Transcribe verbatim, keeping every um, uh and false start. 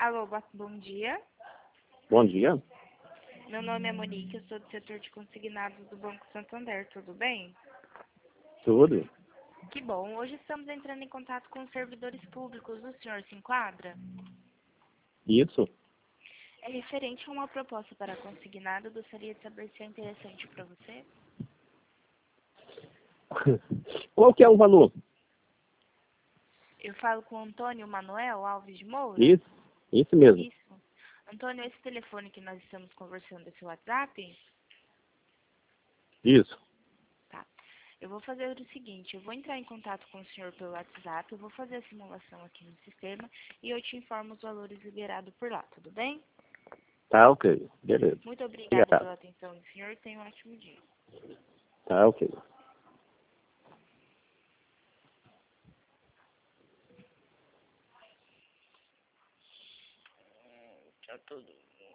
Alô, bo- bom dia. Bom dia. Meu nome é Monique, eu sou do setor de consignados do Banco Santander, tudo bem? Tudo? Que bom. Hoje estamos entrando em contato com os servidores públicos. O senhor se enquadra? Isso? É referente a uma proposta para consignado. Gostaria de saber se é interessante para você. Qual que é o valor? Eu falo com o Antônio Manuel Alves de Moura? Isso? Isso mesmo. Isso. Antônio, esse telefone que nós estamos conversando, esse WhatsApp? Isso. Tá. Eu vou fazer o seguinte, eu vou entrar em contato com o senhor pelo WhatsApp, eu vou fazer a simulação aqui no sistema e eu te informo os valores liberados por lá, tudo bem? Tá ok. Beleza. Muito obrigada Obrigado. pela atenção do senhor e tenha um ótimo dia. Tá ok. Tá tudo.